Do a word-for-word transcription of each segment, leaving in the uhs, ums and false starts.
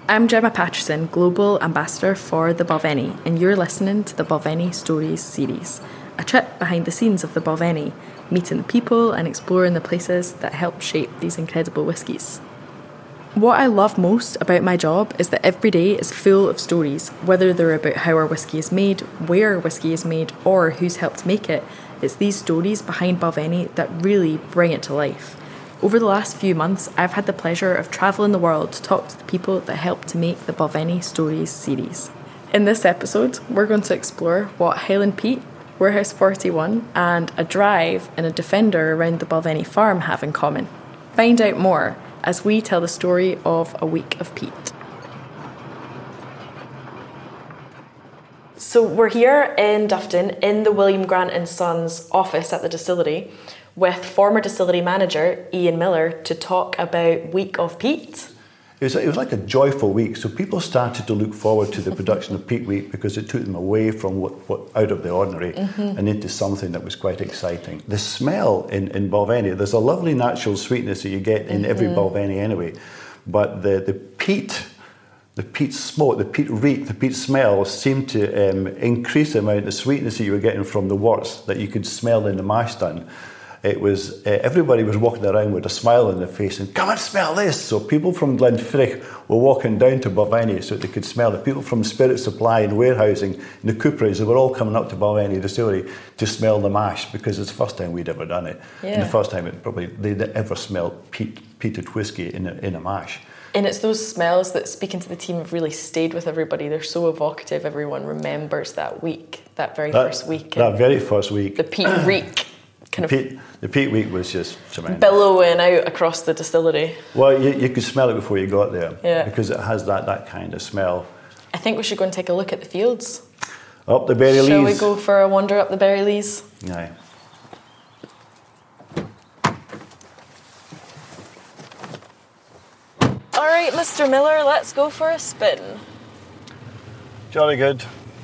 I'm Gemma Patterson, Global Ambassador for the Balvenie, and you're listening to the Balvenie Stories series, a trip behind the scenes of the Balvenie, meeting the people and exploring the places that helped shape these incredible whiskies. What I love most about my job is that every day is full of stories, whether they're about how our whisky is made, where whisky is made, or who's helped make it. It's these stories behind Balvenie that really bring it to life. Over the last few months, I've had the pleasure of travelling the world to talk to the people that helped to make the Balvenie Stories series. In this episode, we're going to explore what Highland Peat, Warehouse forty-one, and a drive and a defender around the Balvenie farm have in common. Find out more as we tell the story of a week of peat. So we're here in Dufton in the William Grant and Sons office at the distillery with former distillery manager Ian Miller to talk about Week of Peat. It was, it was like a joyful week, so people started to look forward to the production of Peat Week because it took them away from what, what out of the ordinary mm-hmm. and into something that was quite exciting. The smell in, in Balvenie, there's a lovely natural sweetness that you get in mm-hmm. every Balvenie anyway, but the, the peat, the peat smoke, the peat reek, the peat smell seemed to um, increase the amount of sweetness that you were getting from the worts that you could smell in the mash tun. It was, uh, everybody was walking around with a smile on their face and, come and smell this. So people from Glenfiddich were walking down to Balvenie so that they could smell it. People from Spirit Supply and warehousing and the cooperage, they were all coming up to Balvenie Distillery to smell the mash because it's the first time we'd ever done it. Yeah. And the first time it probably they'd ever smelled peat, peated whiskey in a, in a mash. And it's those smells that, speaking to the team, have really stayed with everybody. They're so evocative. Everyone remembers that week, that very that, first week. That very first week. The peat reek. Kind the, of peat, the peat week was just tremendous. Billowing out across the distillery. Well, you, you could smell it before you got there. Yeah. Because it has that, that kind of smell. I think we should go and take a look at the fields. Up the Berry Lees. Shall we go for a wander up the Berry Lees? Aye. All right, Mister Miller, let's go for a spin. Jolly good.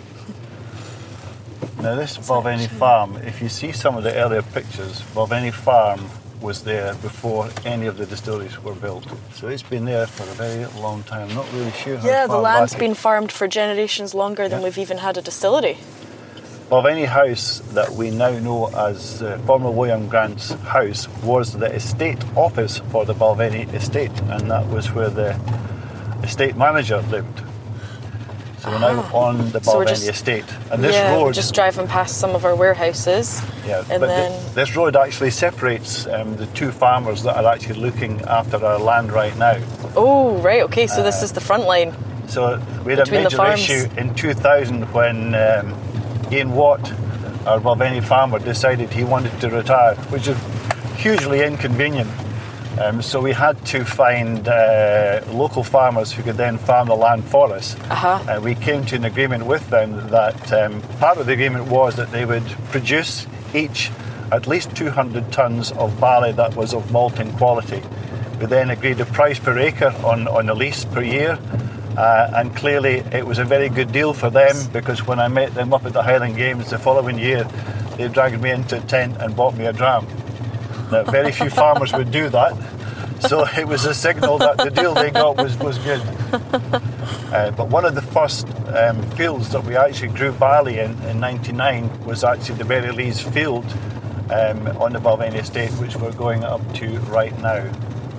Now this Balvenie farm, if you see some of the earlier pictures, Balvenie farm was there before any of the distilleries were built. So it's been there for a very long time. Not really sure how Yeah, far the land's back been it... farmed for generations longer than yeah. we've even had a distillery. Balvenie House, that we now know as uh, former William Grant's house, was the estate office for the Balvenie estate, and that was where the estate manager lived. So we're now on the Balvenie so just, estate, and this yeah, road. We're just driving past some of our warehouses. Yeah, and but then the, this road actually separates um, the two farmers that are actually looking after our land right now. Oh, right. Okay, so uh, this is the front line. So we had a major issue in two thousand when um, Ian Watt, our Balvenie farmer, decided he wanted to retire, which is hugely inconvenient. Um, so we had to find uh, local farmers who could then farm the land for us. Uh-huh. Uh, we came to an agreement with them that um, part of the agreement was that they would produce each at least two hundred tonnes of barley that was of malting quality. We then agreed a price per acre on, on a lease per year, uh, and clearly it was a very good deal for them because when I met them up at the Highland Games the following year, they dragged me into a tent and bought me a dram. Now, very few farmers would do that, so it was a signal that the deal they got was, was good. Uh, but one of the first um, fields that we actually grew barley in, in ninety-nine, was actually the Berry Lees field um, on the Balvenie estate, which we're going up to right now.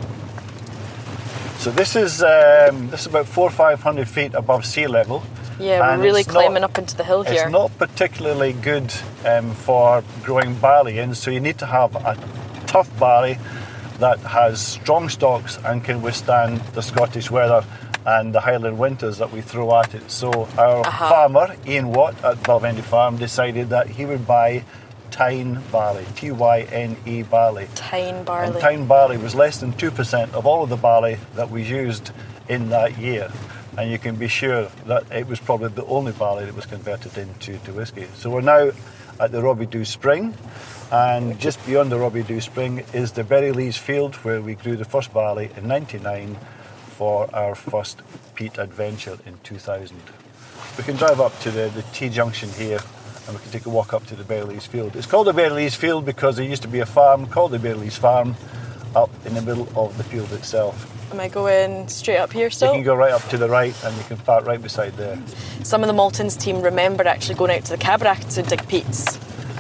So this is um, this is about four or five hundred feet above sea level. Yeah, we're really climbing not, up into the hill here. It's not particularly good um, for growing barley in, so you need to have a tough barley that has strong stalks and can withstand the Scottish weather and the Highland winters that we throw at it. So our uh-huh. farmer, Ian Watt at Balvenie Farm, decided that he would buy Tyne barley, T Y N E barley. Tyne barley. And Tyne barley was less than two percent of all of the barley that was used in that year. And you can be sure that it was probably the only barley that was converted into to whiskey. So we're now at the Robbie Dew Spring, and just beyond the Robbie Dew Spring is the Berry Lees field where we grew the first barley in ninety-nine for our first peat adventure in two thousand. We can drive up to the, the T-junction here and we can take a walk up to the Berry Lees field. It's called the Berry Lees field because there used to be a farm called the Berry Lees Farm, up in the middle of the field itself. Am I going straight up here still? You can go right up to the right and you can park right beside there. Some of the Maltons team remember actually going out to the Cabrach to dig peats.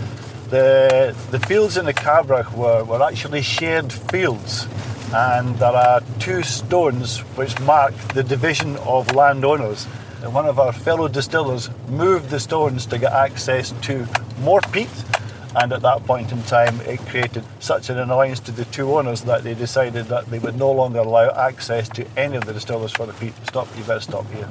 The the fields in the Cabrach were, were actually shared fields, and there are two stones which mark the division of landowners. And one of our fellow distillers moved the stones to get access to more peat, and at that point in time it created such an annoyance to the two owners that they decided that they would no longer allow access to any of the distillers for the peat. Stop, you better stop here.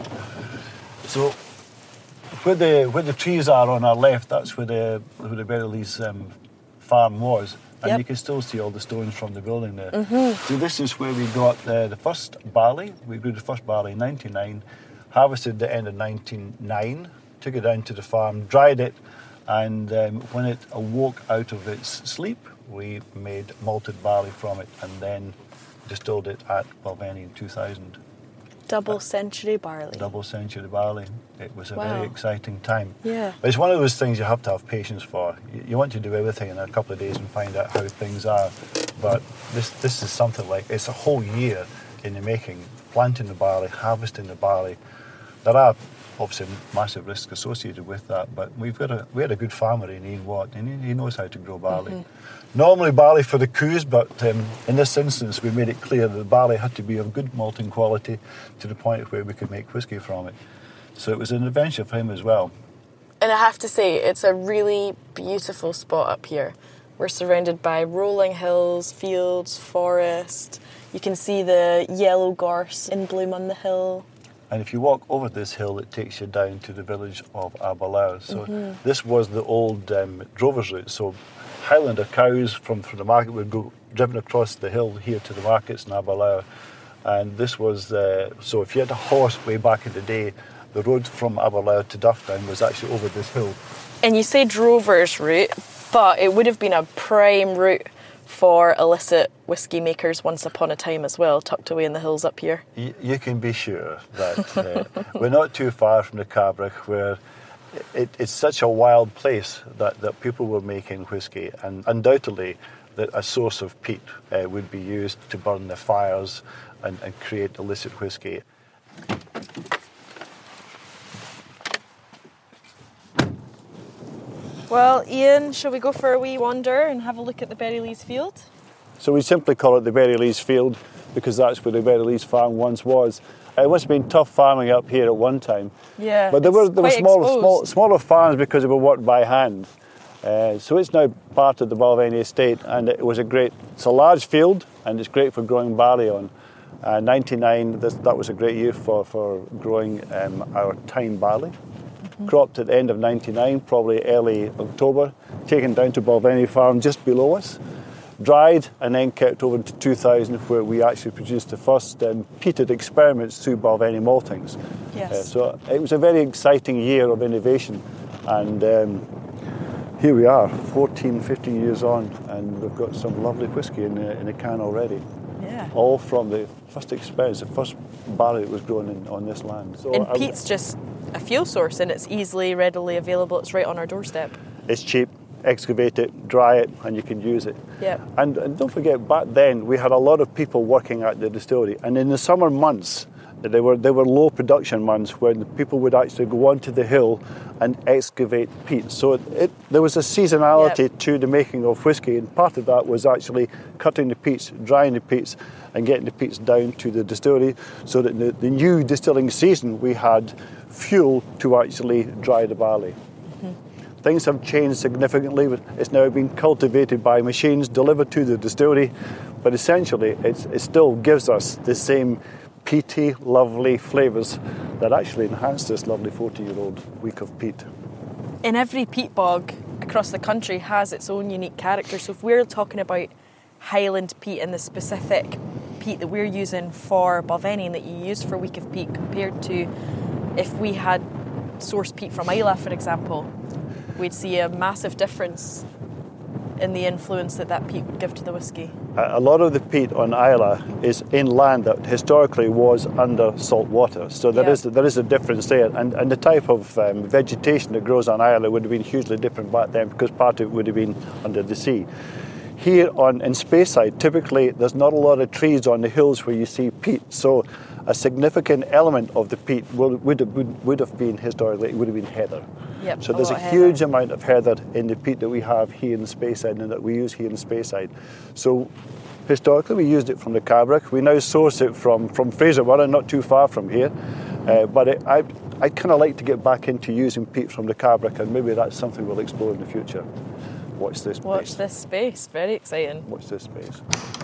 So where the where the trees are on our left, that's where the where the Berryleys um, farm was, and yep. you can still see all the stones from the building there. Mm-hmm. So this is where we got uh, the first barley. We grew the first barley in ninety-nine, harvested the end of ninety-nine, took it down to the farm, dried it, and um, when it awoke out of its sleep, we made malted barley from it and then distilled it at Balvenie in two thousand. Double century barley. Double century barley. It was a wow. very exciting time. Yeah. But it's one of those things you have to have patience for. You, you want to do everything in a couple of days and find out how things are. But this this is something like, it's a whole year in the making, planting the barley, harvesting the barley. There are obviously massive risks associated with that, but we've got a we had a good farmer in Ian Watt, and he, he knows how to grow barley. Mm-hmm. Normally barley for the coos, but um, in this instance we made it clear that the barley had to be of good malting quality to the point where we could make whiskey from it. So it was an adventure for him as well. And I have to say, it's a really beautiful spot up here. We're surrounded by rolling hills, fields, forest. You can see the yellow gorse in bloom on the hill. And if you walk over this hill, it takes you down to the village of Aberlour. So mm-hmm. this was the old um, drovers route. So Highlander cows from, from the market would go driven across the hill here to the markets in Aberlour. And this was, uh, so if you had a horse way back in the day, the road from Aberlour to Dufftown was actually over this hill. And you say drovers route, but it would have been a prime route for illicit whiskey makers once upon a time as well, tucked away in the hills up here. You, you can be sure that uh, we're not too far from the Cabrach, where it, it's such a wild place that, that people were making whiskey, and undoubtedly that a source of peat uh, would be used to burn the fires and, and create illicit whiskey. Well, Ian, shall we go for a wee wander and have a look at the Berryleys field? So we simply call it the Berryleys field because that's where the Berryleys farm once was. It must have been tough farming up here at one time. Yeah, but there were there were smaller, small, exposed. smaller farms because they were worked by hand. Uh, so it's now part of the Balvenie estate, and it was a great. It's a large field, and it's great for growing barley on. Uh, ninety-nine, this, that was a great year for for growing um, our Tyne barley. Mm-hmm. Cropped at the end of ninety-nine, probably early October, taken down to Balvenie farm just below us, dried, and then kept over to two thousand, where we actually produced the first um, peated experiments through Balvenie maltings. Yes. Uh, so it was a very exciting year of innovation, and um, here we are, fourteen, fifteen years on, and we've got some lovely whiskey in the, in the can already. Yeah. All from the first experience, the first barley that was grown in, on this land. So and I, peat's just a fuel source, and it's easily, readily available. It's right on our doorstep. It's cheap. Excavate it, dry it, and you can use it. Yeah. And, and don't forget, back then we had a lot of people working at the distillery, and in the summer months, they were they were low production months when people would actually go onto the hill and excavate peat. So it, it, there was a seasonality yep. to the making of whiskey, and part of that was actually cutting the peats, drying the peats, and getting the peats down to the distillery, so that in the, the new distilling season we had fuel to actually dry the barley. Things have changed significantly. It's now being cultivated by machines, delivered to the distillery, but essentially it's, it still gives us the same peaty, lovely flavours that actually enhance this lovely forty-year-old week of peat. And every peat bog across the country has its own unique character. So if we're talking about Highland peat and the specific peat that we're using for Balvenie and that you use for week of peat compared to if we had sourced peat from Islay, for example, we'd see a massive difference in the influence that that peat would give to the whiskey. A lot of the peat on Islay is in land that historically was under salt water, so there yeah. is there is a difference there, and, and the type of um, vegetation that grows on Islay would have been hugely different back then because part of it would have been under the sea. here on in Speyside, typically there's not a lot of trees on the hills where you see peat, so a significant element of the peat would, would, would, would have been historically, it would have been heather. Yep, so a there's a, lot of huge heather. amount of heather in the peat that we have here in Speyside and that we use here in Speyside. So historically we used it from the Cabrach. We now source it from, from Fraserburgh, not too far from here. Uh, but it, I, I'd kind of like to get back into using peat from the Cabrach, and maybe that's something we'll explore in the future. Watch this space. Watch this space. Very exciting. Watch this space.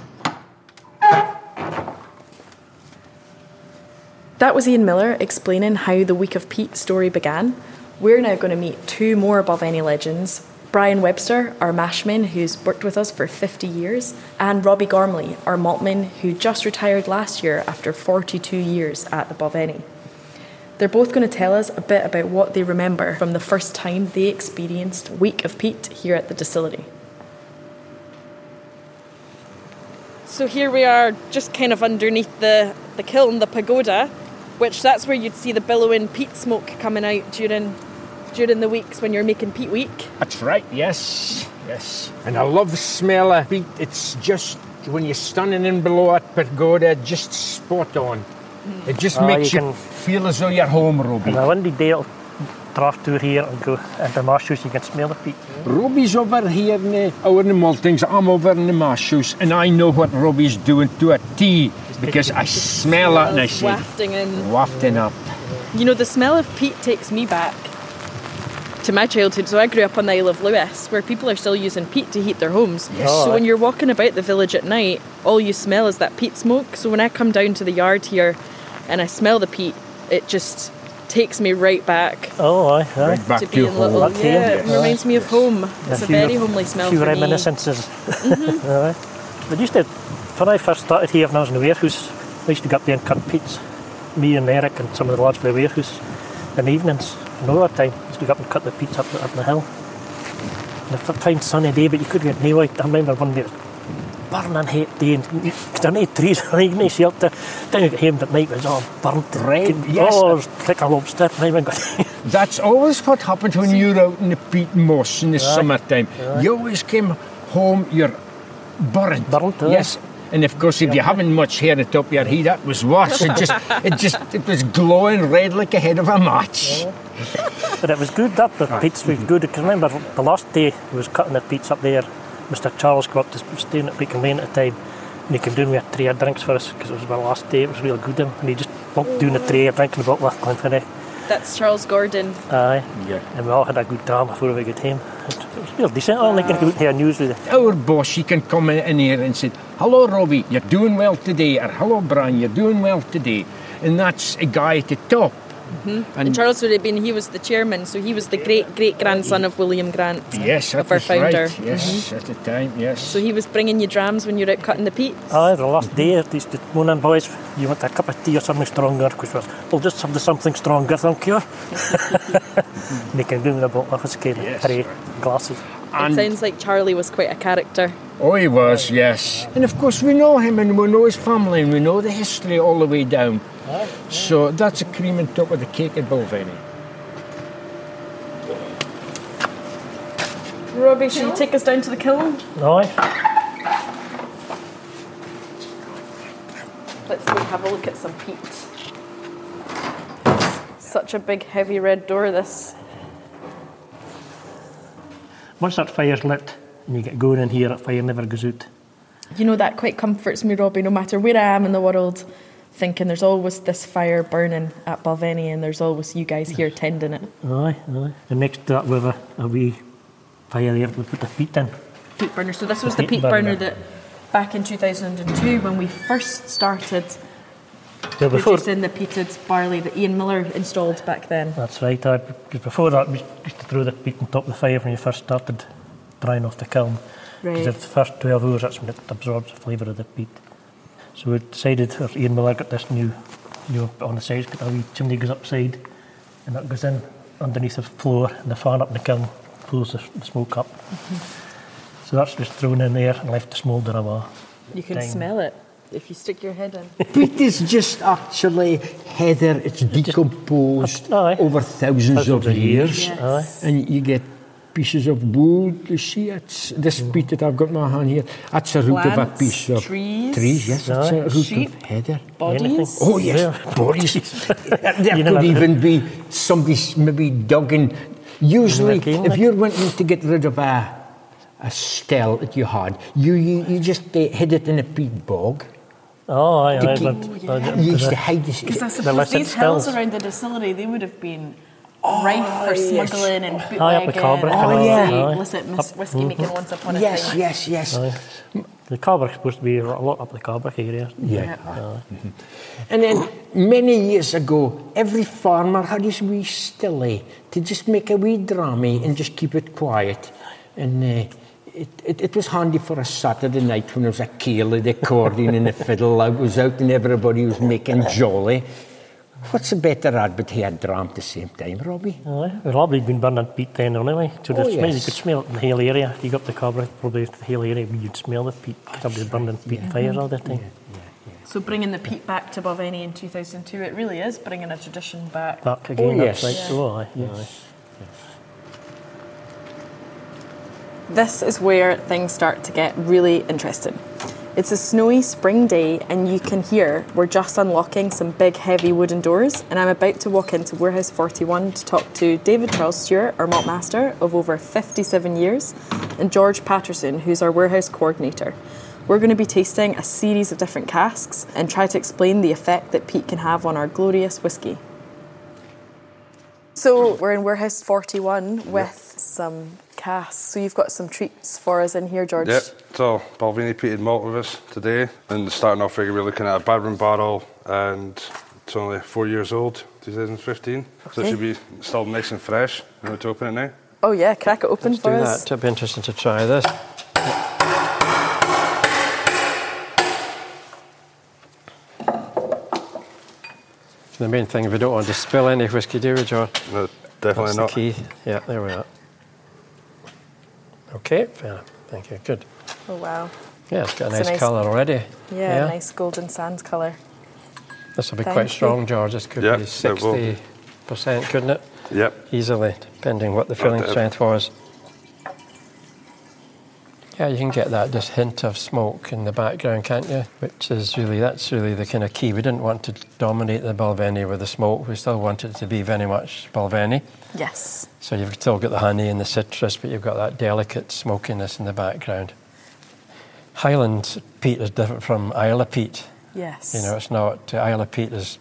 That was Ian Miller explaining how the Week of Peat story began. We're now going to meet two more Balvenie legends. Brian Webster, our mashman, who's worked with us for fifty years, and Robbie Gormley, our maltman, who just retired last year after forty-two years at the Balvenie. They're both going to tell us a bit about what they remember from the first time they experienced Week of Peat here at the distillery. So here we are, just kind of underneath the, the kiln, the pagoda, which that's where you'd see the billowing peat smoke coming out during during the weeks when you're making peat week. That's right, yes, yes. And I love the smell of peat. It's just, when you're standing in below at pagoda, just spot on. Mm. It just uh, makes you, you feel as though you're home, Robbie. On a windy day, it'll draft through here and go into mash house, you can smell the peat. Robbie's over here in the, over in the maltings, I'm over in the mash house, and I know what Robbie's doing to a tea, because I smell that and I say, wafting in. Wafting up. You know, the smell of peat takes me back to my childhood. So I grew up on the Isle of Lewis, where people are still using peat to heat their homes. Yes. So when you're walking about the village at night, all you smell is that peat smoke. So when I come down to the yard here and I smell the peat, it just takes me right back. Oh, aye, aye. Right back to to being your little. home. Back Yeah, here. it reminds me of home. It's A a few- very homely smell few for me. reminiscences. Mm-hmm. Aye. But used to, when I first started here when I was in the warehouse, I used to go up there and cut peats. Me and Eric and some of the lads from the warehouse in the evenings. And all that time, I used to go up and cut the peats up, up the hill. And a fine sunny day, but you couldn't get no light. I remember one day it was burning hot day, and because there were no trees, there was no shelter. Then you get home at night, it was all burnt. Right, yes. Oh, it was like a lobster. And I went, That's always what happens when you're out in the peat moss in the Aye. summertime. Aye. You always came home, you're burnt. Burnt, aye. Yes. And of course, if you haven't much hair at the top of your head, that was worse. It just, it just, it was glowing red like a head of a match. But it was good, that the peats was good, because remember the last day we was cutting the peats up there, Mister Charles got to stay in at Beacon Lane at the time, and he came down with a tray of drinks for us, because it was my last day, it was real good, and he just plunked down the tray, drinking a bottle of Glenfiddich. That's Charles Gordon. Aye, Yeah. and we all had a good time before we got home. It was real decent. I like to go out here and news with it. Our boss, he can come in, in here and say, hello, Robbie, you're doing well today, or hello, Brian, you're doing well today. And that's a guy at the top. Mm-hmm. And, and Charles would have been, he was the chairman, so he was the great-great-grandson of William Grant, yes, that of our was founder. Right. Yes, Mm-hmm. at the time, yes. So he was bringing you drams when you were out cutting the peats? Aye, the last day, they used to moan in, boys, you want a cup of tea or something stronger? Because we'll just have the something stronger, thank you. And they came down with a bottle of whiskey, Yes. three glasses. It sounds like Charlie was quite a character. Oh, he was, yes. And of course, we know him and we know his family and we know the history all the way down. Aye. So that's a cream on top of the cake at Balvenie. Robbie, should you take us down to the kiln? Aye. Let's go have a look at some peat. Such a big, heavy red door, this. Once that fire's lit and you get going in here, that fire never goes out. You know, that quite comforts me, Robbie, no matter where I am in the world, thinking there's always this fire burning at Balvenie and there's always you guys here tending it. Aye, aye. And next to that, we have a, a wee fire there, we put the peat in. Peat burner. So this was The the peat peat burner burner. that back in two thousand two, when we first started Yeah, before, producing the peated barley that Ian Miller installed back then. that's right, aye. Because before that, we used to throw the peat on top of the fire when you first started drying off the kiln. Because Right. the first twelve hours, that's when it absorbs the flavour of the peat. So we decided, or Ian Miller got this new, you know, on the side, got a wee chimney goes upside, and that goes in underneath the floor, and the fan up in the kiln pulls the, the smoke up. Mm-hmm. So that's just thrown in there and left to smoulder away. You can Dang. smell it if you stick your head in. Peat is just actually heather, it's decomposed Aye. over thousands, Thousands of of years. years. Yes. And you get pieces of wood. You see, it's this peat that I've got in my hand here. That's a root Plants, of a piece of trees, trees. Yes, that's a root sheep, of heather. bodies. Oh yes, Yeah. bodies. There You know could that- even be somebody's maybe dug in. Usually, Isn't that if like- you're wanting to get rid of a a stell that you had, you you, you just uh, hid it in a peat bog. Oh, aye, To aye. keep- but- uh, You used to the- hide this. Because I The suppose illicit these hills spills. around the distillery, they would have been rife for yes. smuggling and bootlegging Aye, up the Carbrick and and all that. illicit- Aye. illicit mis- whiskey making once upon a Yes, time. yes, yes. Aye. The Carbrick's supposed to be a lot up the Carbrick area. Yeah. And then many years ago, every farmer had his wee stilly to just make a wee drammy and just keep it quiet. And uh, it, it, it was handy for a Saturday night when there was a Keeley, the accordion and the fiddle. I was out and everybody was making jolly. What's a better ad but hear dram at the same time, Robbie? Aye. We've probably been burning peat then anyway. So Oh, the smell, you yes. could smell it in the Hale area. If you go up the Carbrick, probably the Hale area, you'd smell the peat. Somebody's burning peat fires all the time. So bringing the peat back to Balvenie in two thousand two, it really is bringing a tradition back. Back again, Oh, that's yes. right. Yeah. So, aye, aye. This is where things start to get really interesting. It's a snowy spring day and you can hear we're just unlocking some big heavy wooden doors, and I'm about to walk into Warehouse forty-one to talk to David Charles Stewart, our malt master of over fifty-seven years, and George Patterson, who's our warehouse coordinator. We're going to be tasting a series of different casks and try to explain the effect that peat can have on our glorious whiskey. So we're in Warehouse forty-one with some casks. So you've got some treats for us in here, George. Yep, so Balvenie peated malt with us today. And starting off, we're looking at a Badram barrel, and it's only four years old, twenty fifteen. So Okay. it should be still nice and fresh. You want to open it now? Oh yeah, crack it open Let's for do us. that. It'll be interesting to try this. The main thing, we don't want to spill any whiskey, do we, George? No, definitely That's not. the key. Yeah, there we are. Okay, fair. Thank you. Good. Oh wow. Yeah, it's got a It's a nice, nice- colour already. Yeah, nice golden sand colour. This will be Thank quite you. strong, George. This could Yeah, be it will be. sixty percent, couldn't it? Yep. Easily, depending what the filling Okay. strength was. Yeah, you can get that just hint of smoke in the background, can't you? Which is really, that's really the kind of key. We didn't want to dominate the Balvenie with the smoke. We still want it to be very much Balvenie. Yes. So you've still got the honey and the citrus, but you've got that delicate smokiness in the background. Highland peat is different from Isla peat. Yes. You know, it's not, uh, Isla peat is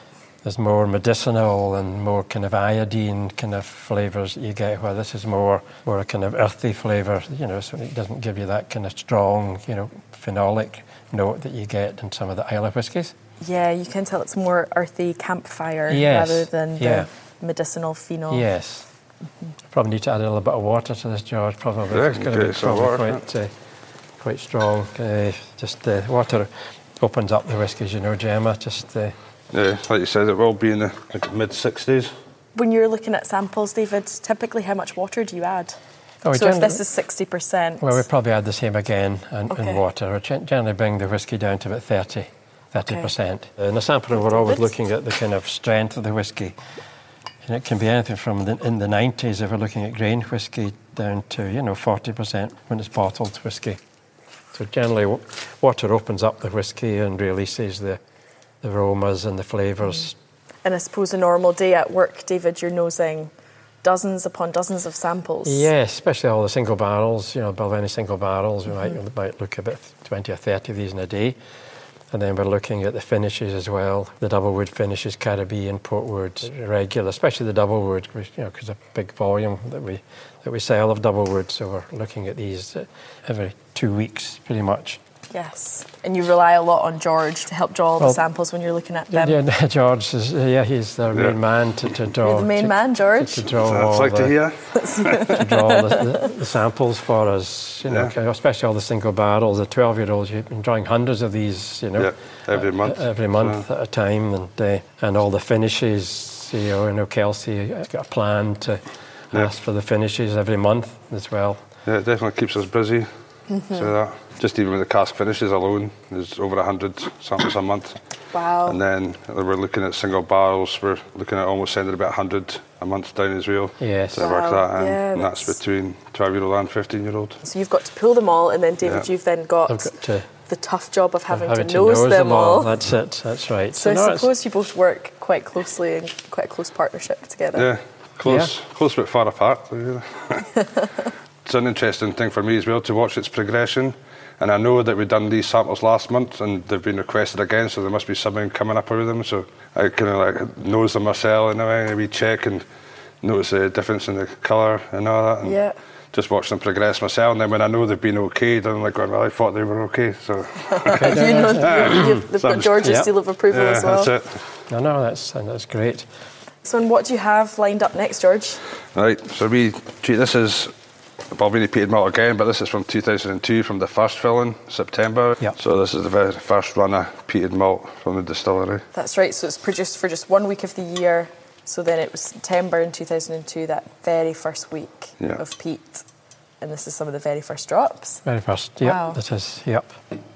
is more medicinal and more kind of iodine kind of flavours that you get, where this is more more a kind of earthy flavour, you know, so it doesn't give you that kind of strong, you know, phenolic note that you get in some of the Isla whiskies. Yeah, you can tell it's more earthy campfire Yes, rather than yeah. the medicinal phenol. Yes. Probably need to add a little bit of water to this, George, probably. Yeah, It's going to okay, be some probably water, quite, uh, quite strong. Uh, just uh, water opens up the whiskies, you know, Gemma, just... Uh, Yeah, like you said, it will be in the like, mid sixties. When you're looking at samples, David, typically how much water do you add? Oh, we so if generally- this is sixty percent. Well, we probably add the same again in, Okay. in water. We gen- generally bring the whiskey down to about thirty, thirty percent. Okay. In the sampling, we're always Good. looking at the kind of strength of the whiskey. And it can be anything from the, in the nineties, if we're looking at grain whiskey, down to, you know, forty percent when it's bottled whiskey. So generally, w- water opens up the whiskey and releases the, the aromas and the flavours. And I suppose a normal day at work, David, you're nosing dozens upon dozens of samples. Yeah, especially all the single barrels, you know, Balvenie single barrels. We might, we might look about twenty or thirty of these in a day. And then we're looking at the finishes as well, the double wood finishes, Caribbean, Portwood, regular, especially the double wood, which, you know, because a big volume that we that we sell of double wood. So we're looking at these uh, every two weeks, pretty much. Yes. And you rely a lot on George to help draw all the Well, samples when you're looking at them. Yeah, George is, uh, yeah, he's the Yeah. main man to, to draw. You're the main to, man, George. To, to draw That's all like the, to hear. to draw all the, the, the samples for us, you know, Yeah. especially all the single barrels, the twelve-year-olds. You've been drawing hundreds of these, you know, Yeah, every uh, month. every month So- at a time, and uh, and all the finishes. You know, I know Kelsey has got a plan to Yeah. ask for the finishes every month as well. Yeah, it definitely keeps us busy. So that. just even with the cask finishes alone, there's over one hundred samples a month. Wow. And then we're looking at single barrels, we're looking at almost sending about one hundred a month down as well. Yes. To Wow. work that in. Yeah, and that's, that's- between twelve-year-old and fifteen-year-old. So you've got to pull them all, and then David, Yeah. you've then got, I've got to the tough job of having, having to nose them all. That's it. That's right. So, no, I it's- suppose you both work quite closely and quite a close partnership together. Yeah, close, close but far apart. Yeah. It's an interesting thing for me as well to watch its progression. And I know that we've done these samples last month and they've been requested again, so there must be something coming up with them. So I kind of like nose them myself in a way, we check and notice the difference in the colour and all that. And Yeah. just watch them progress myself. And then when I know they've been okay, then I'm like, well, I thought they were okay. So you know, you- you've, they've got George's yeah. seal of approval yeah, as well. that's it. No, no, that's and that's great. So, and what do you have lined up next, George? Right, so we treat this as Balvenie peated malt again, but this is from two thousand two, from the first filling, September. Yep. So this is the very first run of peated malt from the distillery. That's right. So it's produced for just one week of the year. So then it was September in two thousand two, that very first week Yeah. of peat. And this is some of the very first drops. Very first. Yep. Wow. This is. Yep.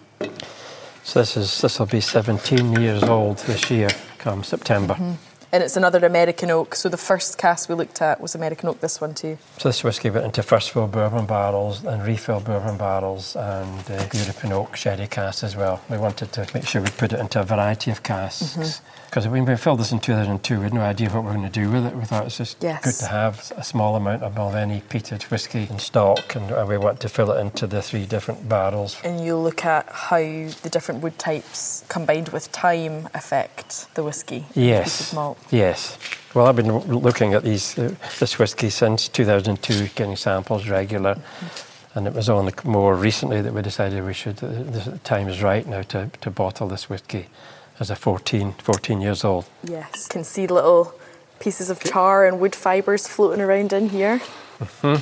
So this is this will be seventeen years old this year, come September. Mm-hmm. And it's another American oak. So the first cask we looked at was American oak, this one too. So this whisky went into first fill bourbon barrels and refill bourbon barrels and uh, European oak sherry casks as well. We wanted to make sure we put it into a variety of casks. Because when we filled this in two thousand two, we had no idea what we were going to do with it. We thought it's just Yes. good to have a small amount of Balvenie peated whisky in stock, and uh, we want to fill it into the three different barrels. And you look at how the different wood types combined with time affect the whisky. Yes. Peated malt. Yes. Well, I've been w- looking at these uh, this whisky since two thousand two, getting samples regular, and it was only more recently that we decided we should. Uh, the time is right now to, to bottle this whisky as a fourteen, fourteen years old. Yes. Can see little pieces of char and wood fibres floating around in here. Mm-hmm.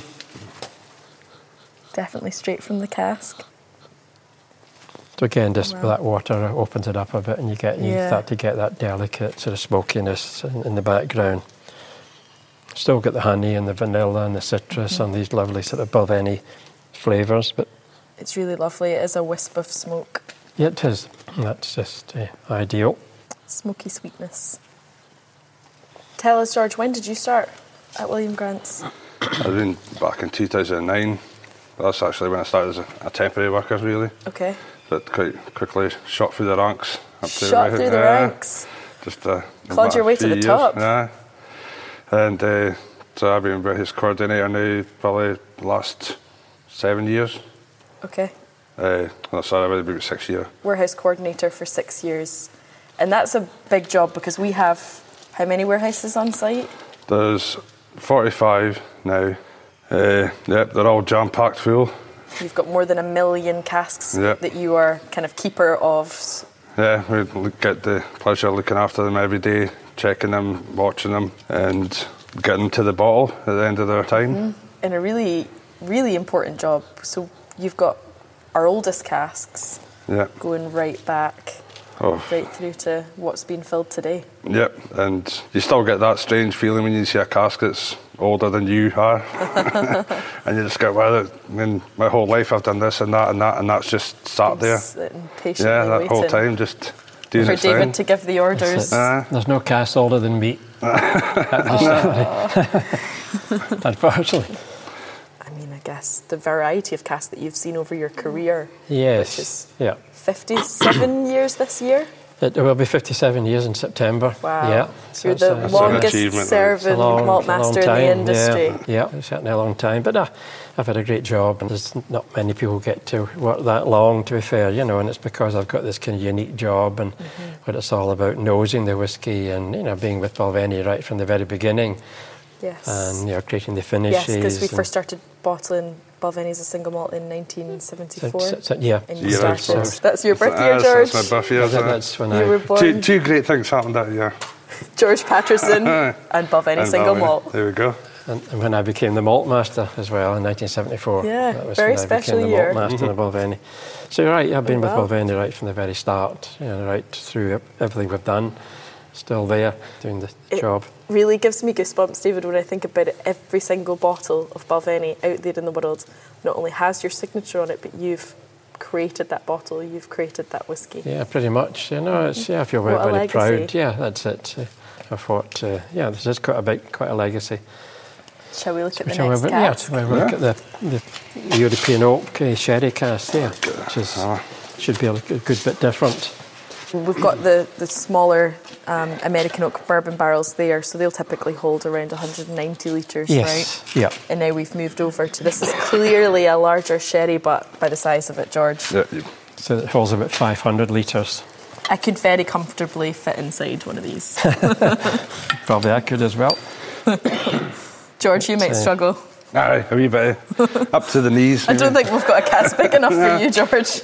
Definitely straight from the cask. So again, just Wow. that water opens it up a bit, and you get you Yeah. start to get that delicate sort of smokiness in, in the background. Still get the honey and the vanilla and the citrus Mm-hmm. and these lovely sort of Balvenie flavours, but It's really lovely. It is a wisp of smoke. yeah, it is. That's just uh, ideal. Smoky sweetness. Tell us, George, when did you start at William Grant's? I've been back in two thousand nine. That's actually when I started as a, a temporary worker, really. Okay. But quite quickly shot through the ranks. Up to Shot through the yeah, ranks. Just uh, Clawed your about a way to few the years, top. Yeah. And uh, so I've been British coordinator now probably the last seven years. Okay. Uh, oh, sorry, I've been about six years. Warehouse coordinator for six years. And that's a big job because we have how many warehouses on site? There's forty-five now. Uh, yep, they're all jam-packed full. You've got more than a million casks Yep. that you are kind of keeper of. Yeah, we look- get the pleasure of looking after them every day, checking them, watching them, and getting them to the bottle at the end of their time. And a really, really important job. So you've got our oldest casks Yeah. going right back, Oh, right through to what's being filled today. yep. And you still get that strange feeling when you see a cask that's older than you are, and you just go, "Well, I mean, my whole life I've done this and that and that, and that's just sat there." Sitting patiently Yeah, that waiting whole time just doing for its David thing. to give the orders. That's it. Uh, There's no cast older than me. Unfortunately. I mean, I guess the variety of casks that you've seen over your career. Yes. Which is Yeah. fifty-seven years this year. It will be fifty-seven years in September. Wow. Yeah. You're it's the a- an longest achievement. It's serving It's a long- malt it's a long master in the time, industry. Yeah, yeah, certainly a long time. But uh, I've had a great job, and there's not many people get to work that long, to be fair, you know, and it's because I've got this kind of unique job and Mm-hmm. what it's all about, nosing the whisky and, you know, being with Balvenie right from the very beginning Yes. and, you know, creating the finishes. Yes, because we and- first started bottling Balvenie as a single malt in nineteen seventy-four. so- so- yeah. And you Yeah, started. so- That's your birthday, That's- George. That's my birthday. That- isn't it? that's when You I... were born Two, two great things happened that year. George Patterson and Balvenie And single Balvenie. malt. There we go. And and when I became the malt master as well in nineteen seventy-four. Yeah, that was very when I special became the year. malt master of Balvenie. So you're right, I've been Oh, wow. with Balvenie right from the very start, you know, right through everything we've done. Still there, doing the It job. really gives me goosebumps, David, when I think about it. Every single bottle of Balvenie out there in the world not only has your signature on it, but you've created that bottle, you've created that whiskey. Yeah, pretty much. You know, it's, yeah, I feel very, What a very legacy. proud. Yeah, that's it. Uh, I thought, uh, yeah, this is quite a big, quite a legacy. Shall we look at the Shall next we, cask? yeah, we'll look at the, the European oak uh, sherry cask there, which is, should be a good, good bit different. We've got the, the smaller um, American oak bourbon barrels there, so they'll typically hold around one hundred ninety litres, Yes, right? yeah. And now we've moved over to, this is clearly a larger sherry, but by the size of it, George. Yeah. So it holds about five hundred litres. I could very comfortably fit inside one of these. Probably I could as well. George, you might Uh, struggle. Aye, a wee bit up to the knees. I don't think we've got a cask big enough for you, George.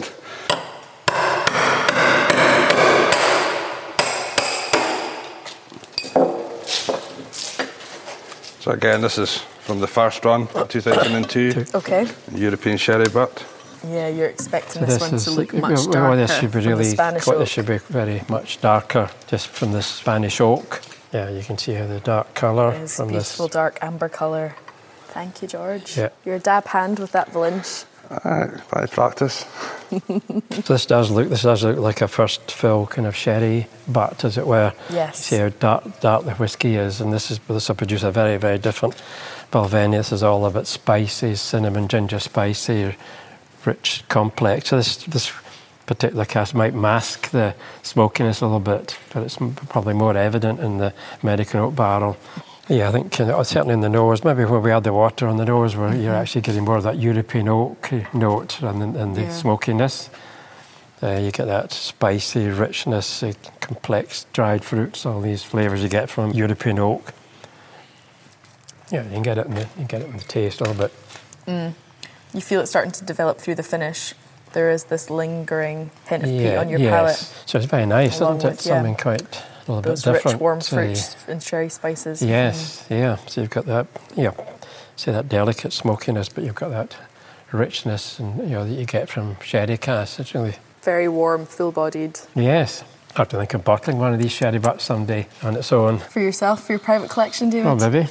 So again, this is from the first run, two thousand two, Okay. European sherry butt. Yeah, you're expecting So this, one to look much well, darker this should be from really the Spanish quite, oak. this should be very much darker just from the Spanish oak. Yeah, you can see how the dark colour It's from beautiful this. dark amber colour. Thank you, George. Yeah. You're a dab hand with that Valinch. Aye, by practice. So this does look this does look like a first fill kind of sherry butt, as it were. Yes. See how dark dark the whiskey is, and this is this will produce a very very different Balvenie. This is all about spicy, cinnamon, ginger, spicy, rich, complex. So this this particular cask might mask the smokiness a little bit, but it's m- probably more evident in the American oak barrel. Yeah, I think uh, certainly in the nose, maybe where we had the water on the nose, where you're actually getting more of that European oak note than, than the Yeah. smokiness. Uh, you get that spicy richness, uh, complex dried fruits, all these flavours you get from European oak. Yeah, you can get it in the, you can get it in the taste a little bit. You feel it starting to develop through the finish. There is this lingering hint of peat Yeah, on your yes. palate. So it's very nice, Along isn't it? with, yeah, Something quite a little Those bit different. rich, warm uh, fruits and sherry spices. Yes, yeah. So you've got that, yeah, say that delicate smokiness, but you've got that richness, and you know that you get from sherry casks. It's really Very warm, full-bodied. yes. I have to think of bottling one of these sherry butts someday on its own. For yourself, for your private collection, David? Oh, maybe.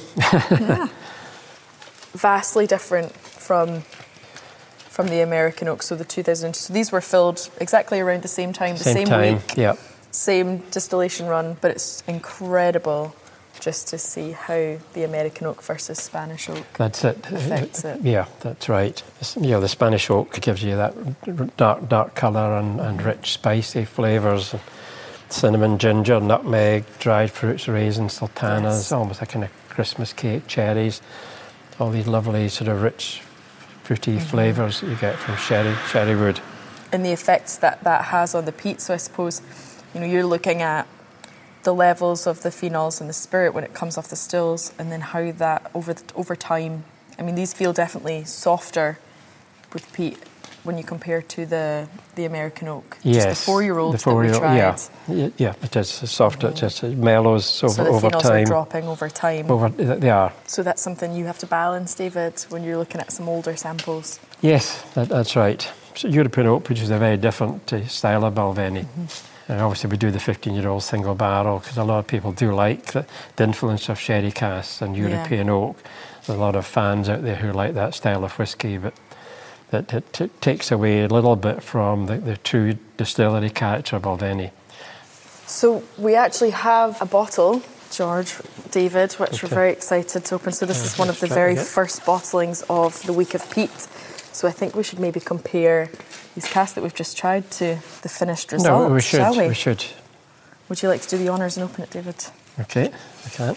Vastly different from from the American oak, so the two thousand. So these were filled exactly around the same time, the same, time. week, Yeah. same distillation run, but it's incredible just to see how the American oak versus Spanish oak That's it. affects it. Yeah, that's right. This- You know, the Spanish oak gives you that dark, dark colour and, and rich, spicy flavours. Cinnamon, ginger, nutmeg, dried fruits, raisins, sultanas, Yes. almost like kind of Christmas cake, cherries. All these lovely sort of rich, fruity Mm-hmm. flavours that you get from sherry, sherry wood. And the effects that that has on the peat. So I suppose, you know, you're looking at the levels of the phenols and the spirit when it comes off the stills, and then how that over the, over time. I mean, these feel definitely softer with peat when you compare to the the American oak. Yes. Just the four-year-old the that we four-year-old, tried. Yeah, yeah, yeah, it is soft. It just it mellows over, So the over phenols time. are dropping over time. Over, they are. So that's something you have to balance, David, when you're looking at some older samples. Yes, that, that's right. So European oak produces a very different uh, style of Balvenie. And obviously we do the fifteen-year-old single barrel because a lot of people do like the, the influence of sherry casks and European oak. There's a lot of fans out there who like that style of whiskey, but that it, it takes away a little bit from the, the true distillery character of Balvenie. So we actually have a bottle, George, David, which Okay. we're very excited to open. So this Yeah, is one of let's the try very it. first bottlings of the Week of Peat. So I think we should maybe compare these casks that we've just tried to the finished result, no, we should. shall we? We should. Would you like to do the honours and open it, David? Okay, I can.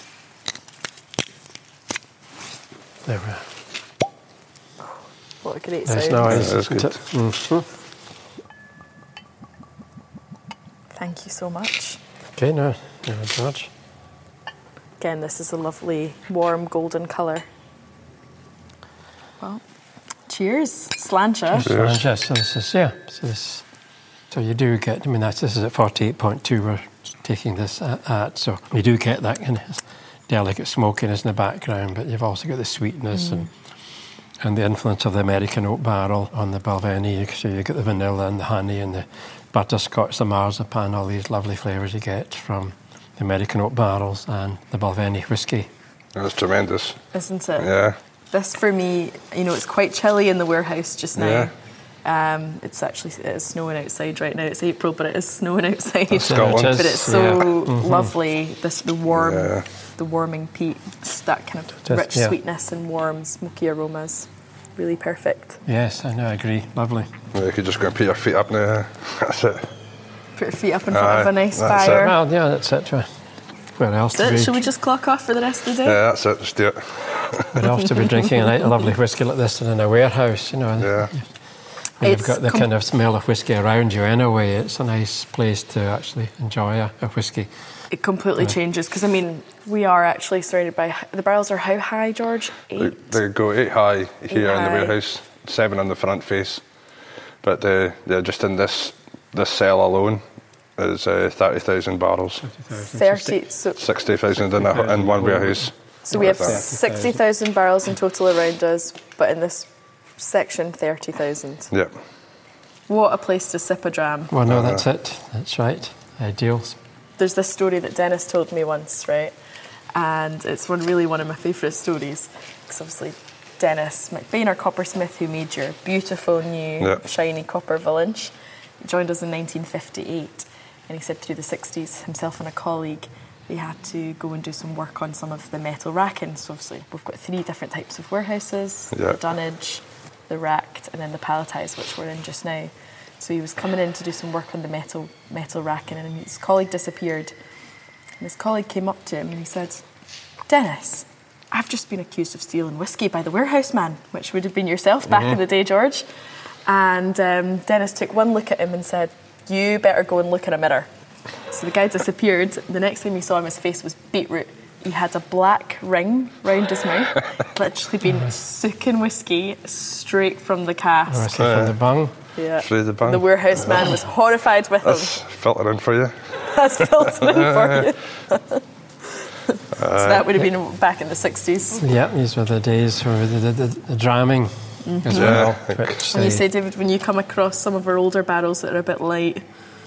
There we are. What a great Nice sound. noise. Yeah, that's isn't good. it? Mhm. Thank you so much. Okay, now, now George. Again, this is a lovely, warm, golden colour. Well, cheers. Sláinte. Sláinte. So this is, yeah, so this, so you do get, I mean, that's, this is at forty-eight point two we're taking this at, at, so you do get that kind of delicate smokiness in the background, but you've also got the sweetness and and the influence of the American oak barrel on the Balvenie. So you get the vanilla and the honey and the butterscotch, the marzipan, all these lovely flavours you get from the American oak barrels and the Balvenie whiskey. That's tremendous. Isn't it? Yeah. This for me, you know, it's quite chilly in the warehouse just now. Yeah. Um, it's actually it is snowing outside right now. It's April, but it is snowing outside. Scotland. But it's so Yeah. Mm-hmm. lovely. This the warm, Yeah. the warming peat, it's that kind of Just- rich yeah. sweetness and warm, smoky aromas. Really perfect. Yes, I know, I agree. Lovely. Yeah, you could just go and put your feet up now. That's it. Put your feet up in front of Aye, a nice that's it. fire. Well, yeah, that's it. Where else to That's it. be? Should we just clock off for the rest of the day? Yeah, that's it. Just do it. We'd have to be drinking a night of lovely whiskey like this in a warehouse, you know. and Yeah. When you've It's got the com- kind of smell of whiskey around you anyway, it's a nice place to actually enjoy a, a whiskey. It completely changes because I mean we are actually surrounded by the barrels are how high, George? They, Eight. they go eight high here in the high. warehouse, seven on the front face. But uh, yeah, just in this this cell alone is uh, thirty thousand barrels, Thirty. So, sixty thousand in, a, in one warehouse. so we have Like that. sixty thousand barrels in total around us, but in this section, thirty thousand. Yeah. What a place to sip a dram. Well, no, that's it. That's right. Ideal. There's this story that Dennis told me once, right? And it's one really one of my favourite stories because obviously Dennis McBain, our coppersmith who made your beautiful new Yeah. shiny copper village, joined us in nineteen fifty-eight, and he said through the sixties, himself and a colleague, they had to go and do some work on some of the metal racking. So obviously we've got three different types of warehouses, Yeah. the dunnage, the racked, and then the palletised, which we're in just now. So he was coming in to do some work on the metal metal racking, and his colleague disappeared. And his colleague came up to him and he said, "Dennis, I've just been accused of stealing whiskey by the warehouse man," which would have been yourself back in the day, George. And um, Dennis took one look at him and said, "You better go and look in a mirror." So the guy disappeared. The next time you saw him, his face was beetroot. He had a black ring round his mouth, literally been sooking whiskey straight from the Or cask. say from the bung. Yeah. Through the bung. The warehouse man was horrified with him. That's filtering for you. That's filtering for you. So that would have been back in the sixties. Yeah, these were the days for the, the, the, the dramming as well. Yeah. Which And you they- say, David, when you come across some of our older barrels that are a bit light,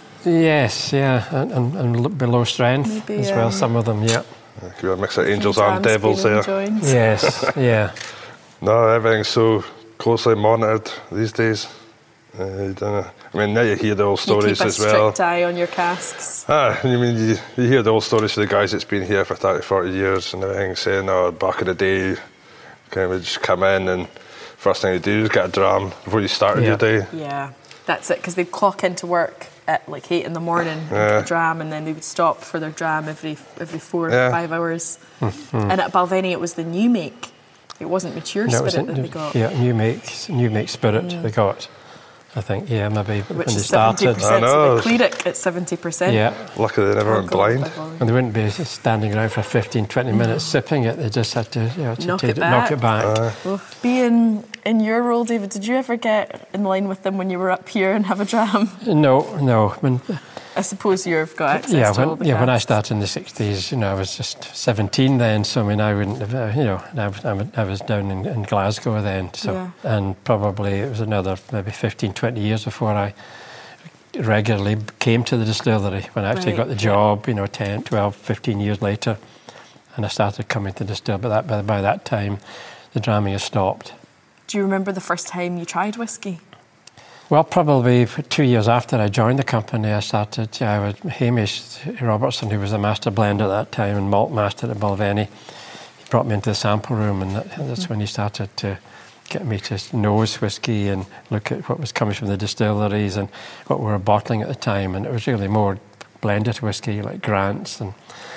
yes, yeah, and, and, and look below strength Maybe, as well, um, some of them, yeah. Yeah, could be a mix of angels Jams and devils being there. enjoyed. Yes, yeah. No, everything's so closely monitored these days. Uh, you don't know. I mean, now you hear the old You stories keep a as well. strict eye on your casks. Ah, I mean, you, you hear the old stories of the guys that's been here for thirty, forty years and everything, saying, oh, back in the day, kind of just come in and first thing you do is get a dram before you started Yeah. your day. Yeah, that's it, because they'd clock into work at like eight in the morning, and Yeah. get a dram, and then they would stop for their dram every every four Yeah. or five hours. And at Balvenie, it was the new make. It wasn't mature No, it was spirit a- that they got. Yeah, new make, new make spirit they got. I think, yeah, maybe when Which they is seventy started. percent, I so know. they cleared it at seventy percent. Yeah, Luckily they never went blind. and they wouldn't be standing around for fifteen, twenty minutes sipping it. They just had to, you know, to Knock take it knock it back. back. Well, being in your role, David, did you ever get in line with them when you were up here and have a dram? No, no. When, I suppose you've got access yeah, to all when, the yeah, when I casks. started in the sixties, you know, I was just seventeen then, so I mean, I wouldn't have, uh, you know, I, was- I was- I was down in, in Glasgow then, so, Yeah. and probably it was another maybe fifteen, twenty years before I regularly came to the distillery, when I actually Right, got the yeah. job, you know, ten, twelve, fifteen years later, and I started coming to the distill, but that, by, by that time, the dramming has stopped. Do you remember the first time you tried whiskey? Well, probably for two years after I joined the company, I started, yeah, I was Hamish Robertson, who was the master blender at that time and malt master at Balvenie. He brought me into the sample room, and that, that's when he started to get me to nose whiskey and look at what was coming from the distilleries and what we were bottling at the time. And it was really more blended whiskey like Grant's and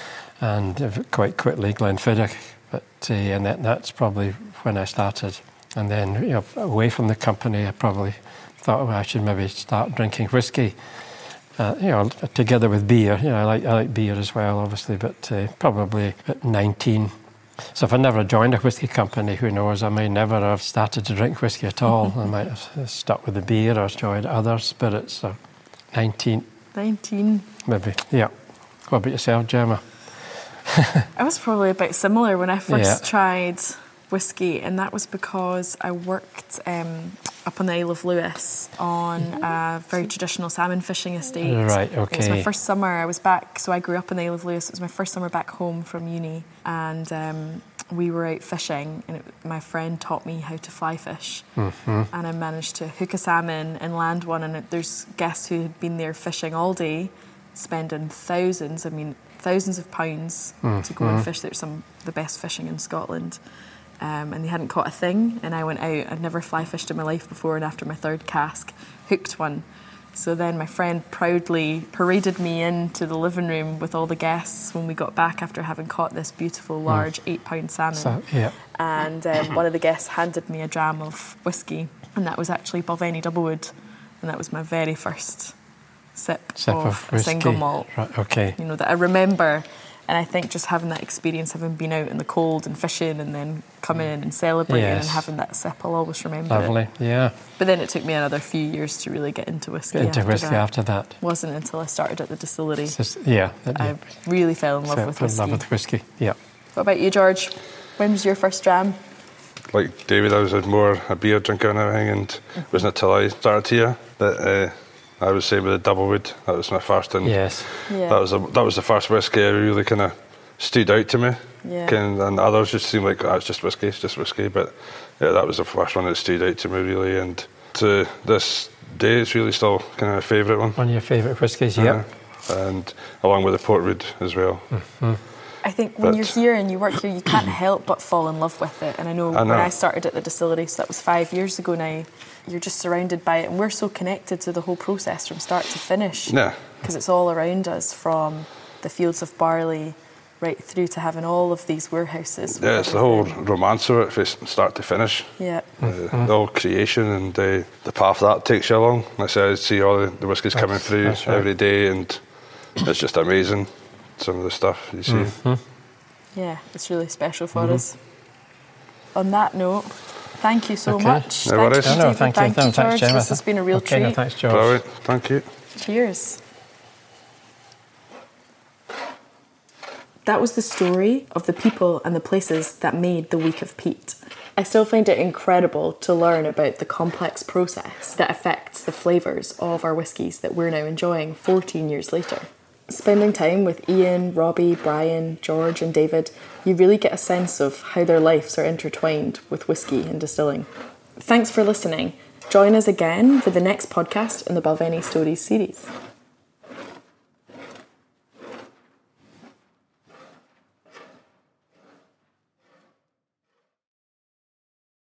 and quite quickly Glenfiddich. But uh, and that, that's probably when I started. And then, you know, away from the company, I probably thought, well, I should maybe start drinking whiskey. Uh, you know, together with beer. You know, I like I like beer as well, obviously. But uh, probably at nineteen. So if I never joined a whiskey company, who knows? I may never have started to drink whiskey at all. I might have stuck with the beer or enjoyed other spirits. So nineteen, nineteen. maybe. Yeah. What about yourself, Gemma? I was probably about similar when I first Yeah. tried whiskey, and that was because I worked um, up on the Isle of Lewis on a very traditional salmon fishing estate. Right, It was my okay. first summer. I was back, so I grew up on the Isle of Lewis. It was my first summer back home from uni, and um, we were out fishing, and it, my friend taught me how to fly fish. Mm-hmm. And I managed to hook a salmon and land one, and it, there's guests who had been there fishing all day, spending thousands, I mean, thousands of pounds mm-hmm. to go and fish. There's some of the best fishing in Scotland. Um, and they hadn't caught a thing, and I went out. I'd never fly fished in my life before, and after my third cask, hooked one. So then my friend proudly paraded me into the living room with all the guests when we got back after having caught this beautiful, large mm. eight-pound salmon. So, yeah. And um, one of the guests handed me a dram of whiskey, and that was actually Balvenie Doublewood, and that was my very first sip, sip of, of a single malt. Right, okay. You know, that I remember. And I think just having that experience, having been out in the cold and fishing and then coming in and celebrating yes. and having that sip, I'll always remember Lovely, it. yeah. But then it took me another few years to really get into whiskey. Get into after whiskey that. after that. It wasn't until I started at the distillery. It's just, yeah. That, I really fell in love so with fell in whiskey. love with whiskey, yeah. What about you, George? When was your first dram? Like David, I was more a beer drinker and everything, and mm-hmm. it wasn't until I started here that uh, I was saying with the Doublewood. That was my first, and yes. yeah. that was a, that was the first whiskey I really kind of stood out to me. Yeah. Kind of, and others just seemed like, oh, it's just whiskey, it's just whiskey. But yeah, that was the first one that stood out to me really, and to this day, it's really still kind of a favourite one. One of your favourite whiskies, yeah. Uh, and along with the Portwood as well. Mm-hmm. I think when but, you're here and you work here, you can't help but fall in love with it. And I know, I know when I started at the distillery, so that was five years ago now, you're just surrounded by it, and we're so connected to the whole process from start to finish. Yeah. Because it's all around us, from the fields of barley right through to having all of these warehouses. Yeah, it's the whole romance of it from start to finish. Yeah. Uh, the whole creation and uh, the path that takes you along. Like I said, I see all the, the whiskies coming through right. every day, and it's just amazing, some of the stuff you see. Mm-hmm. Yeah, it's really special for mm-hmm. us. On that note, thank you so okay. much. No thank worries. you, no, no, David. thank, thank you, you, no, George. thanks, Gemma. This has been a real okay, treat. No, thanks, George. Brilliant. Thank you. Cheers. That was the story of the people and the places that made the Week of Peat. I still find it incredible to learn about the complex process that affects the flavours of our whiskies that we're now enjoying fourteen years later. Spending time with Ian, Robbie, Brian, George and David, you really get a sense of how their lives are intertwined with whisky and distilling. Thanks for listening. Join us again for the next podcast in the Balvenie Stories series.